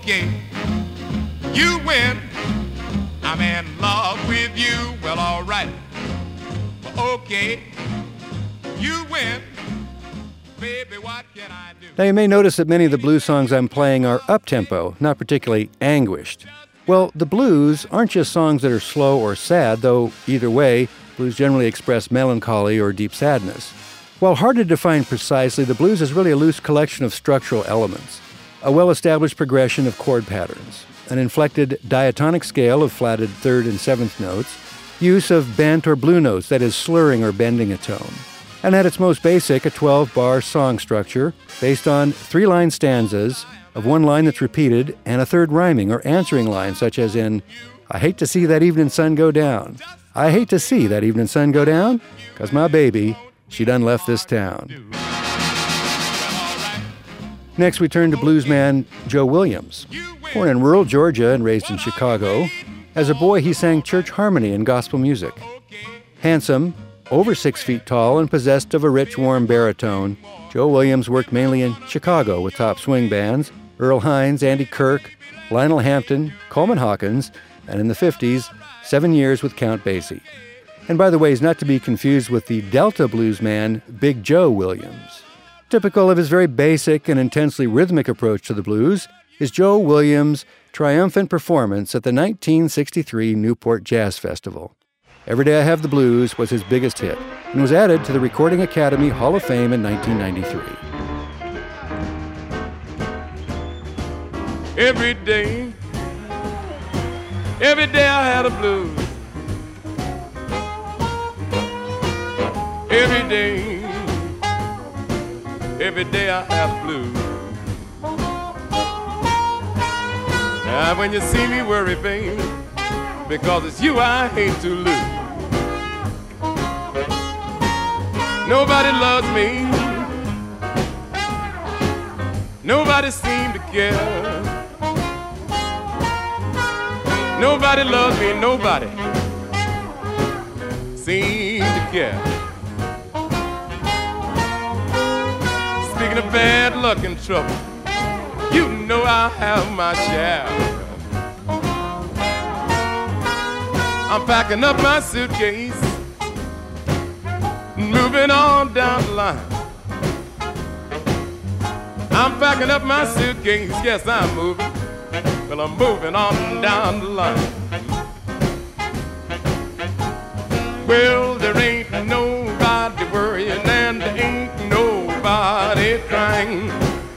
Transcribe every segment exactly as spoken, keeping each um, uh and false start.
okay, you win. I'm in love with you. Well, all right. Okay, you win. Baby, what can I do? Now, you may notice that many of the blues songs I'm playing are up-tempo, not particularly anguished. Well, the blues aren't just songs that are slow or sad, though either way, blues generally express melancholy or deep sadness. While hard to define precisely, the blues is really a loose collection of structural elements, a well-established progression of chord patterns, an inflected diatonic scale of flatted third and seventh notes, use of bent or blue notes, that is, slurring or bending a tone, and at its most basic, a twelve-bar song structure based on three-line stanzas of one line that's repeated and a third rhyming or answering line, such as in, I hate to see that evening sun go down. I hate to see that evening sun go down, 'cause my baby, she done left this town. Next, we turn to bluesman Joe Williams. Born in rural Georgia and raised in Chicago, as a boy he sang church harmony and gospel music. Handsome, over six feet tall, and possessed of a rich, warm baritone, Joe Williams worked mainly in Chicago with top swing bands, Earl Hines, Andy Kirk, Lionel Hampton, Coleman Hawkins, and in the fifties, seven years with Count Basie. And by the way, he's not to be confused with the Delta bluesman Big Joe Williams. Typical of his very basic and intensely rhythmic approach to the blues is Joe Williams' triumphant performance at the nineteen sixty-three Newport Jazz Festival. Every Day I Have the Blues was his biggest hit and was added to the Recording Academy Hall of Fame in nineteen ninety-three. Every day, every day I had a blues. Every day, every day I have blues. Now when you see me worry, baby, because it's you I hate to lose. Nobody loves me. Nobody seems to care. Nobody loves me. Nobody seems to care. Speaking of bad luck and trouble, you know I have my share. I'm packing up my suitcase, moving on down the line. I'm packing up my suitcase, yes, I'm moving. Well, I'm moving on down the line. Well, there ain't nobody worrying and there ain't nobody crying.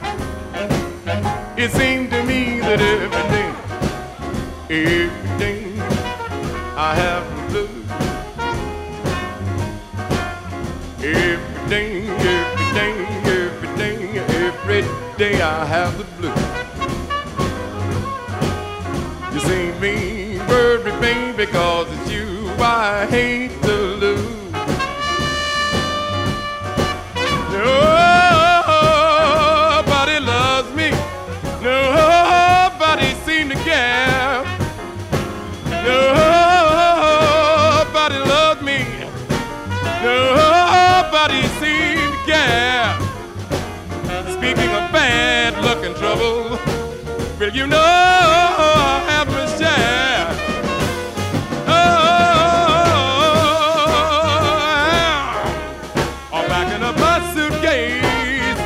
It seemed to me that every day, every day I have the blues. Every day, every day, every day, every day I have the blues. You see me worry, baby, because it's you I hate to lose. Nobody loves me. Nobody seems to care. Nobody loves me. Nobody seems to care. Speaking of bad luck and trouble, well, you know I have my share. Oh, I'm backing up my suitcase.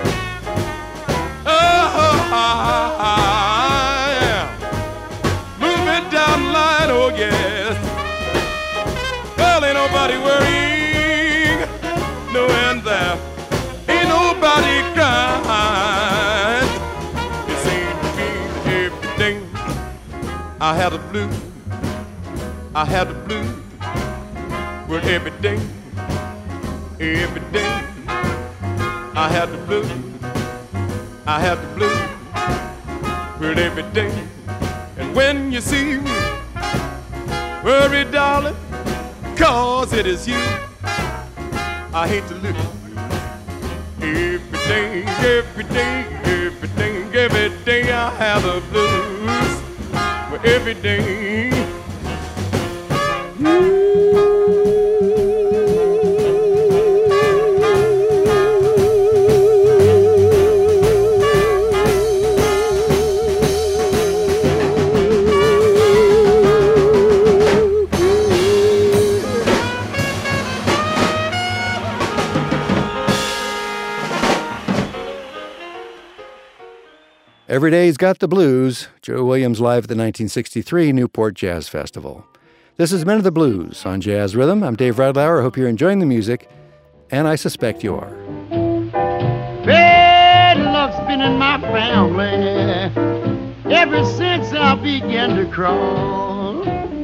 Oh, yeah. Moving down the line, oh yes. Well, ain't nobody worrying, no end there. Ain't nobody crying. It seems to me that every day I had a blues. I had a blues. Well, every day, every day I had the blues. I had the blues. Well, every day. And when you see me worry, darling, 'cause it is you I hate to lose. Every day, every day, every day, every day I have the blues. Well, every day. Every Day's Got the Blues, Joe Williams live at the nineteen sixty-three Newport Jazz Festival. This is Men of the Blues on Jazz Rhythm. I'm Dave Radlauer. I hope you're enjoying the music, and I suspect you are. Bad luck's been in my family ever since I began to crawl.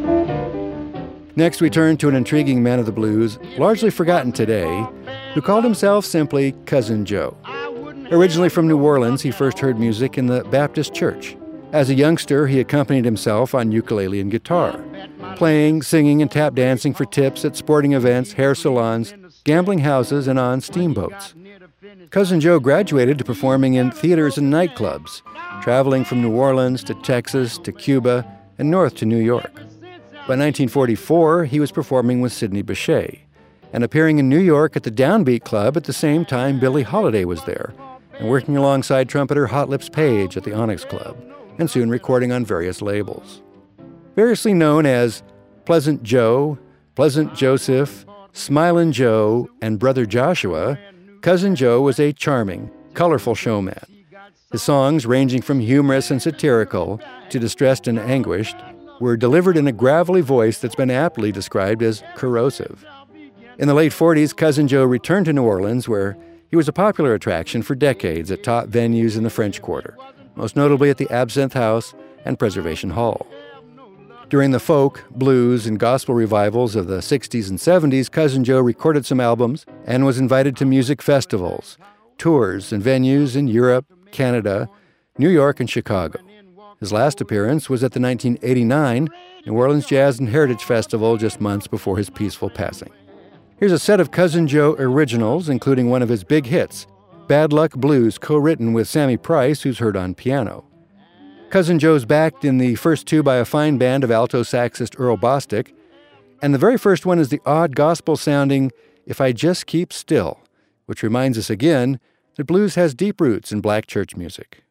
Next, we turn to an intriguing man of the blues, largely forgotten today, who called himself simply Cousin Joe. Originally from New Orleans, he first heard music in the Baptist church. As a youngster, he accompanied himself on ukulele and guitar, playing, singing, and tap dancing for tips at sporting events, hair salons, gambling houses, and on steamboats. Cousin Joe graduated to performing in theaters and nightclubs, traveling from New Orleans to Texas to Cuba and north to New York. By nineteen forty-four, he was performing with Sidney Bechet and appearing in New York at the Downbeat Club at the same time Billie Holiday was there, and working alongside trumpeter Hot Lips Page at the Onyx Club, and soon recording on various labels. Variously known as Pleasant Joe, Pleasant Joseph, Smilin' Joe, and Brother Joshua, Cousin Joe was a charming, colorful showman. His songs, ranging from humorous and satirical to distressed and anguished, were delivered in a gravelly voice that's been aptly described as corrosive. In the late forties, Cousin Joe returned to New Orleans, where he was a popular attraction for decades at top venues in the French Quarter, most notably at the Absinthe House and Preservation Hall. During the folk, blues, and gospel revivals of the sixties and seventies, Cousin Joe recorded some albums and was invited to music festivals, tours, and venues in Europe, Canada, New York, and Chicago. His last appearance was at the nineteen eighty-nine New Orleans Jazz and Heritage Festival just months before his peaceful passing. Here's a set of Cousin Joe originals, including one of his big hits, Bad Luck Blues, co-written with Sammy Price, who's heard on piano. Cousin Joe's backed in the first two by a fine band of alto saxist Earl Bostic, and the very first one is the odd gospel-sounding If I Just Keep Still, which reminds us again that blues has deep roots in black church music.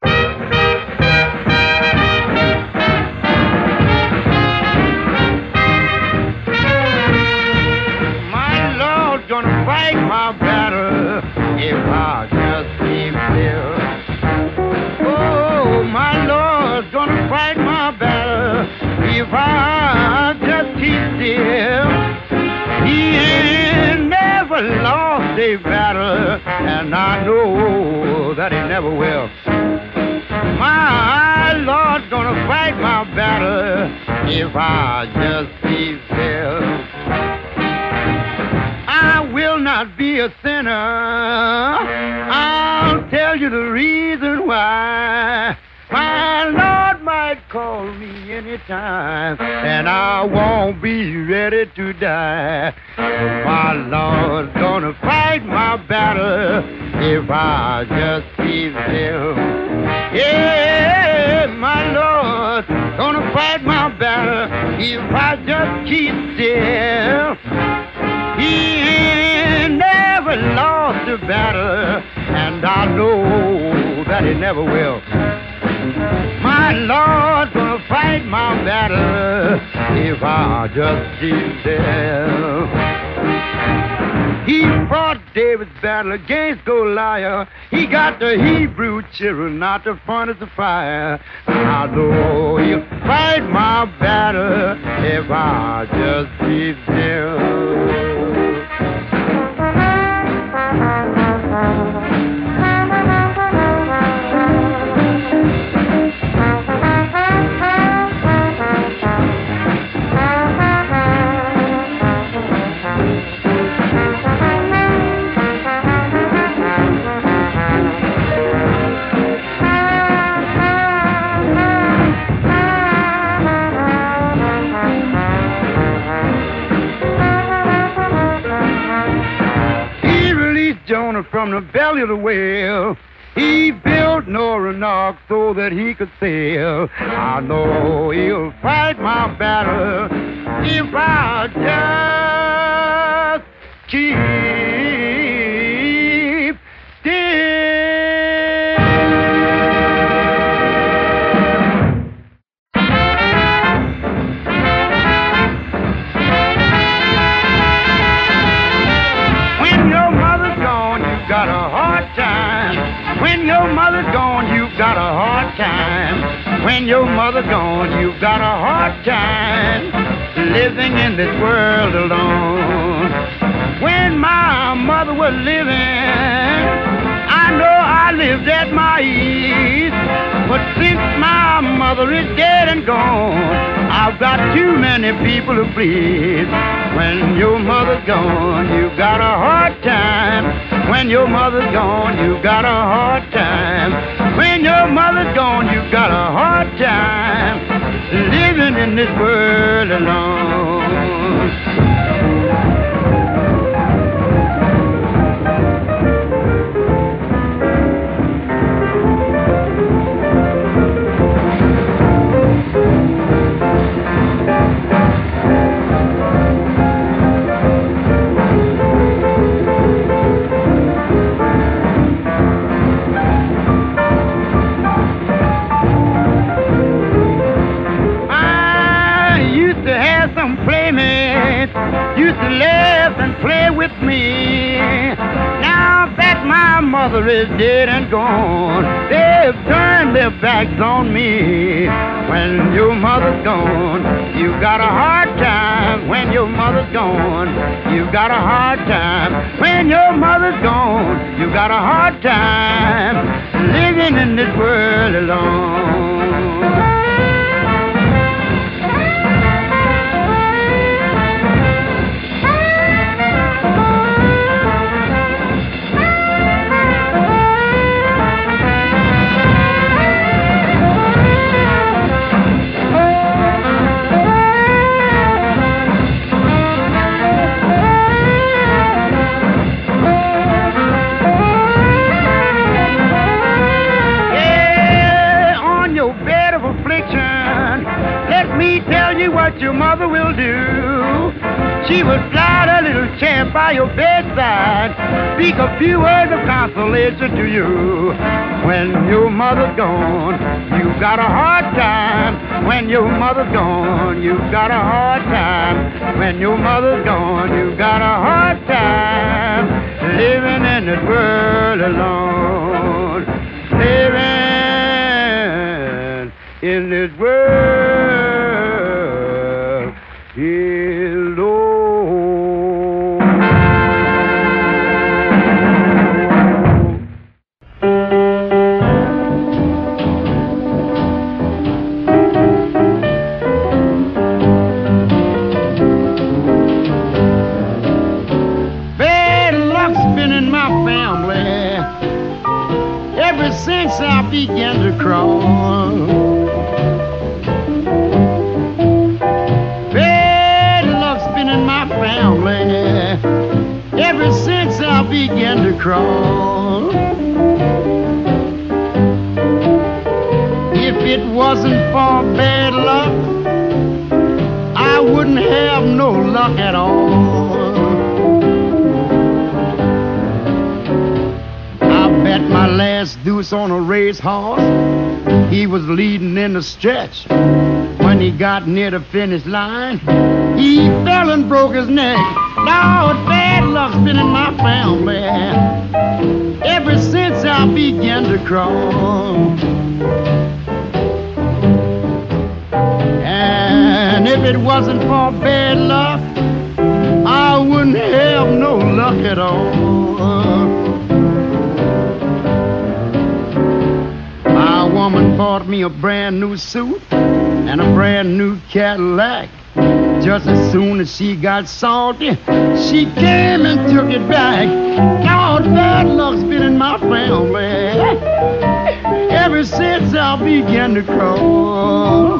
Gonna fight my battle if I just keep still. Oh, my Lord's gonna fight my battle if I just keep still. He ain't never lost a battle, and I know that he never will. My Lord's gonna fight my battle if I just keep still. I will not be a sinner. I'll tell you the reason why. My Lord might call me anytime, and I won't be ready to die. My Lord's gonna fight my battle if I just keep still. Yeah, my Lord's gonna fight my battle if I just keep still. He ain't never lost a battle, and I know that he never will. My Lord's gonna fight my battle if I just keep still. He fought David's battle against Goliath. He got the Hebrew children out the furnace of fire. I know he'll fight my battle if I just keep still. From the belly of the whale, he built Noah an ark so that he could sail. I know he'll fight my battle if I just keep still. When your mother's gone, you got a hard time. When your mother's gone, you got a hard time. When your mother gone, you got a hard time living in this world alone. When my mother was living, I know I lived at my ease. But since my mother is dead and gone, I've got too many people to please. When your mother's gone, you got a hard time. When your mother's gone, you got a hard time. When your mother's gone, you got a hard time living in this world alone. Used to laugh and play with me. Now that my mother is dead and gone, they've turned their backs on me. When your mother's gone, you got a hard time. When your mother's gone, you got a hard time. When your mother's gone, you got a hard time living in this world alone. What your mother will do, she will slide a little chair by your bedside, speak a few words of consolation to you. When your mother's gone, you got a hard time. When your mother's gone, you got a hard time. When your mother's gone, you got a hard time living in this world alone. Living in this world. Hello. Bad luck's been in my family ever since I began to crawl. Ever since I began to crawl, if it wasn't for bad luck, I wouldn't have no luck at all. I bet my last deuce on a racehorse. He was leading in the stretch. When he got near the finish line, he fell and broke his neck. Lord, bad luck's been in my family ever since I began to crawl. And if it wasn't for bad luck, I wouldn't have no luck at all. My woman bought me a brand new suit and a brand new Cadillac. Just as soon as she got salty, she came and took it back. Lord, bad luck's been in my family ever since I began to crawl.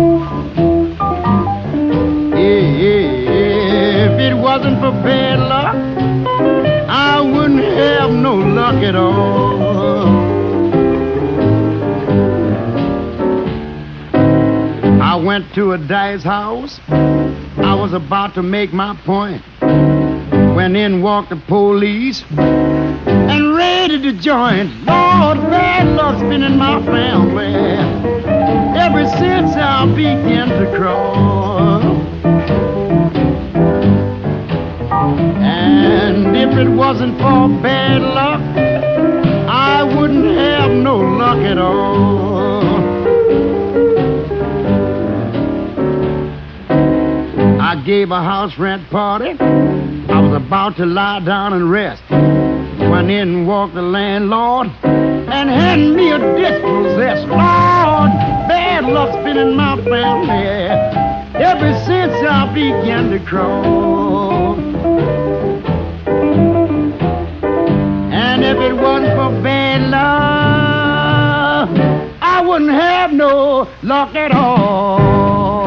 If it wasn't for bad luck, I wouldn't have no luck at all. I went to a dice house. I was about to make my point when in walked the police and raided the joint. Lord, bad luck's been in my family ever since I began to crawl. And if it wasn't for bad luck, I wouldn't have no luck at all. I gave a house rent party. I was about to lie down and rest when in walked the landlord and handed me a dispossessed. Lord, bad luck's been in my family ever since I began to crawl. And if it wasn't for bad luck, I wouldn't have no luck at all.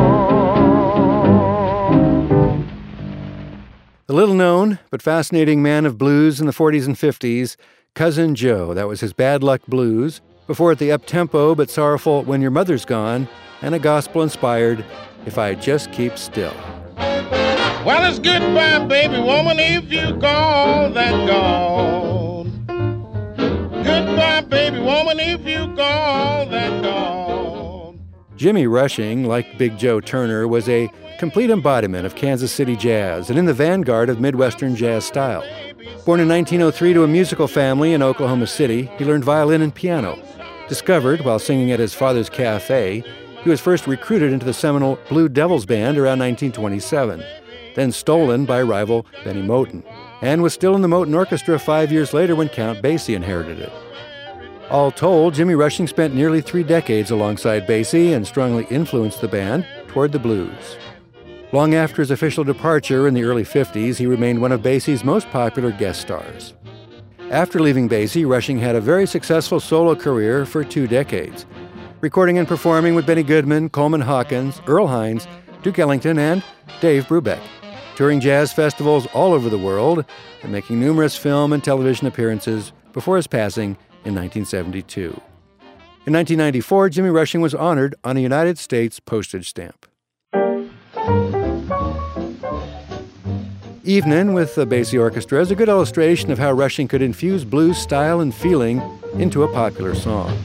The little-known but fascinating man of blues in the forties and fifties, Cousin Joe. That was his Bad Luck Blues. Before it, the up-tempo but sorrowful When Your Mother's Gone, and a gospel-inspired If I Just Keep Still. Well, it's goodbye, baby woman, if you call that gone. Goodbye, baby woman, if you call that gone. Jimmy Rushing, like Big Joe Turner, was a complete embodiment of Kansas City jazz and in the vanguard of Midwestern jazz style. Born in nineteen oh three to a musical family in Oklahoma City, he learned violin and piano. Discovered while singing at his father's cafe, he was first recruited into the seminal Blue Devils Band around nineteen twenty-seven, then stolen by rival Benny Moten, and was still in the Moten Orchestra five years later when Count Basie inherited it. All told, Jimmy Rushing spent nearly three decades alongside Basie and strongly influenced the band toward the blues. Long after his official departure in the early fifties, he remained one of Basie's most popular guest stars. After leaving Basie, Rushing had a very successful solo career for two decades, recording and performing with Benny Goodman, Coleman Hawkins, Earl Hines, Duke Ellington, and Dave Brubeck, touring jazz festivals all over the world and making numerous film and television appearances before his passing in nineteen seventy-two. In nineteen ninety-four, Jimmy Rushing was honored on a United States postage stamp. Evening with the Basie Orchestra is a good illustration of how Rushing could infuse blues style and feeling into a popular song.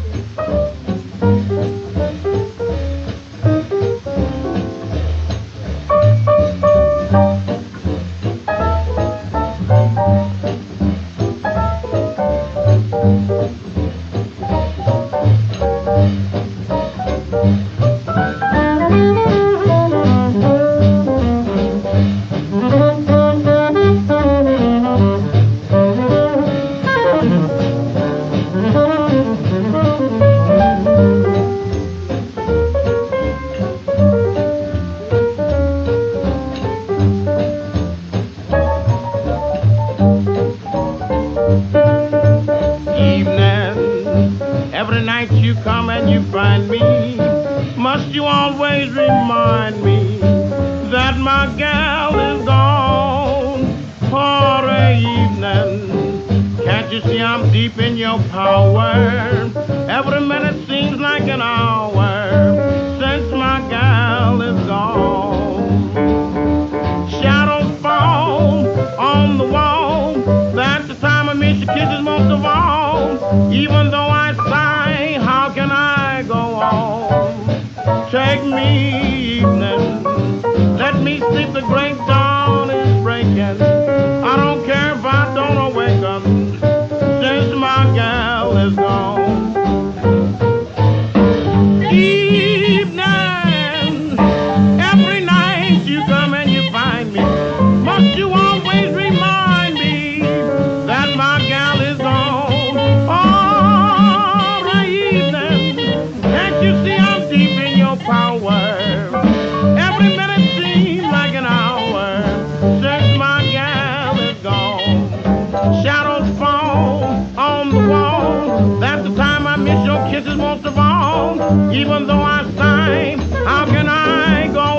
Even though I sign, how can I go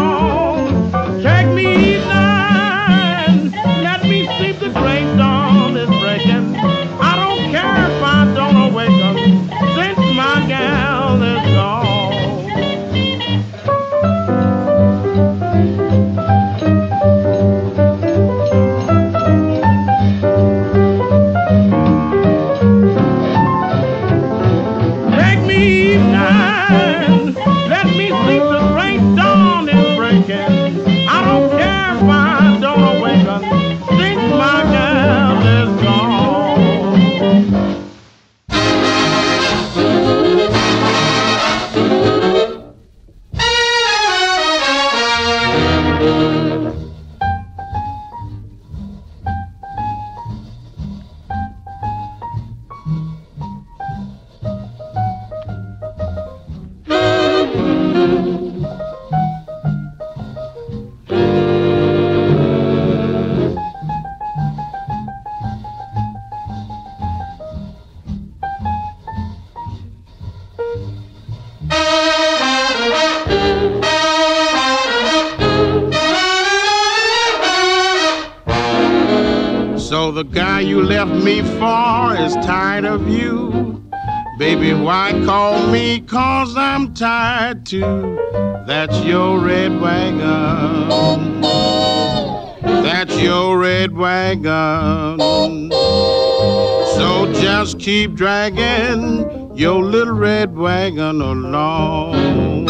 on? Take me evening, let me sleep, the great dawn is breaking. I don't care if I don't awaken, since my gal is gone. Take me evening, know the guy you left me for is tired of you. Baby, why call me? 'Cause I'm tired too. That's your red wagon. That's your red wagon. So just keep dragging your little red wagon along.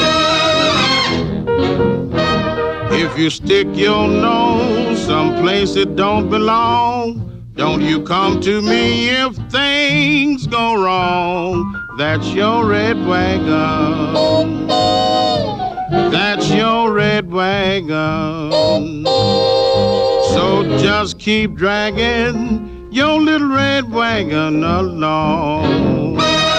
If you stick your nose someplace it don't belong, don't you come to me if things go wrong. That's your red wagon. That's your red wagon. So just keep dragging your little red wagon along.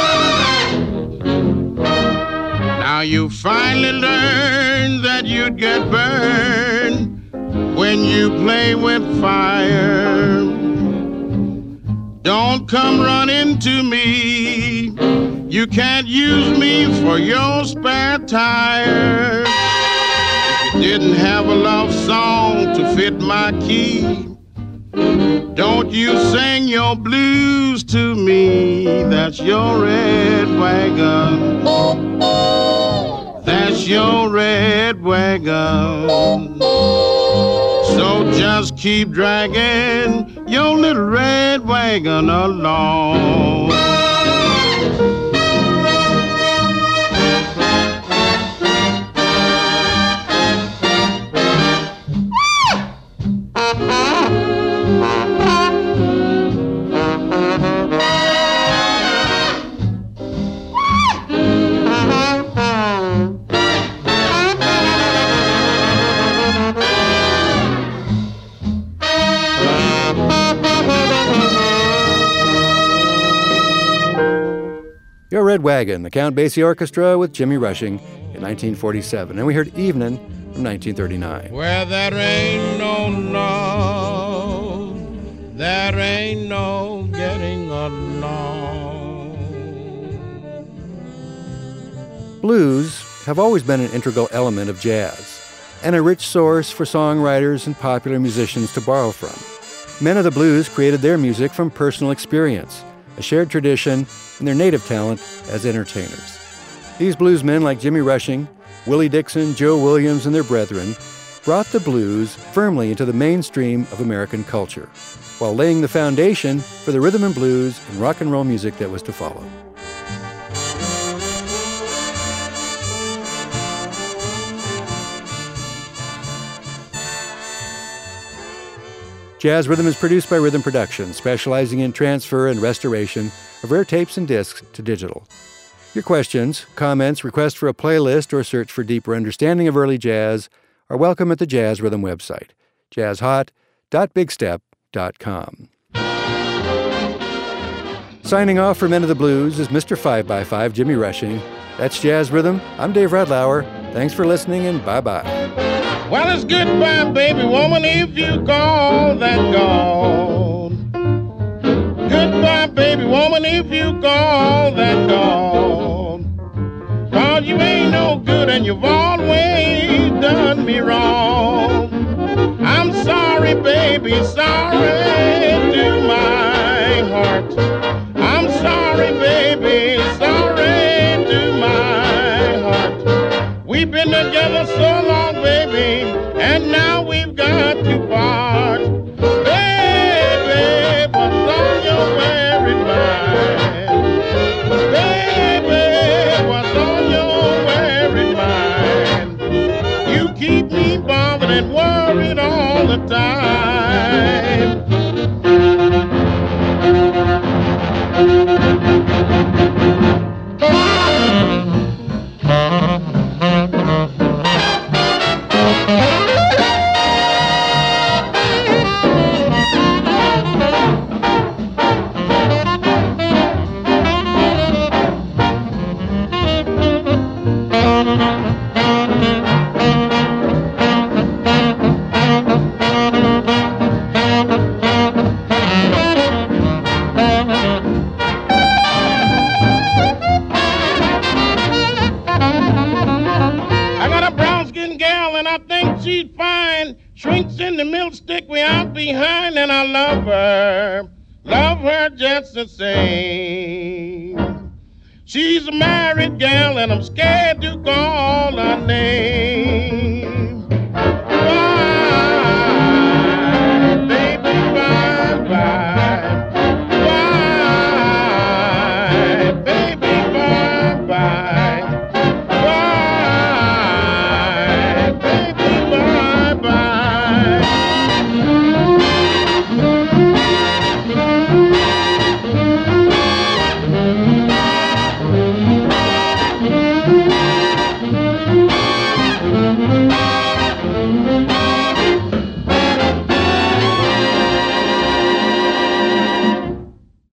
Now you finally learned that you'd get burned when you play with fire. Don't come running to me. You can't use me for your spare tire. If you didn't have a love song to fit my key, don't you sing your blues to me. That's your red wagon. That's your red wagon. So just keep dragging your little red wagon along. Your Red Wagon, the Count Basie Orchestra with Jimmy Rushing in nineteen forty-seven. And we heard Evening from nineteen thirty-nine. Where there ain't no love, there ain't no getting along. Blues have always been an integral element of jazz and a rich source for songwriters and popular musicians to borrow from. Men of the blues created their music from personal experience, a shared tradition, and their native talent as entertainers. These bluesmen like Jimmy Rushing, Willie Dixon, Joe Williams, and their brethren brought the blues firmly into the mainstream of American culture, while laying the foundation for the rhythm and blues and rock and roll music that was to follow. Jazz Rhythm is produced by Rhythm Productions, specializing in transfer and restoration of rare tapes and discs to digital. Your questions, comments, requests for a playlist, or search for deeper understanding of early jazz are welcome at the Jazz Rhythm website, jazz hot dot big step dot com. Signing off for Men of the Blues is Mister five by five, Jimmy Rushing. That's Jazz Rhythm. I'm Dave Radlauer. Thanks for listening, and bye-bye. Well, it's goodbye, baby woman, if you call that gone. Goodbye, baby woman, if you call that gone. 'Cause you ain't no good and you've always done me wrong. I'm sorry, baby, sorry to my heart. I'm sorry, baby, sorry to my heart. We've been together so long, baby, and now we've got to part. Baby, what's on your weary mind? Baby, what's on your weary mind? You keep me bothered and worried all the time. Shrinks in the milk stick way out behind, and I love her, love her just the same. She's a married gal, and I'm scared to call her name.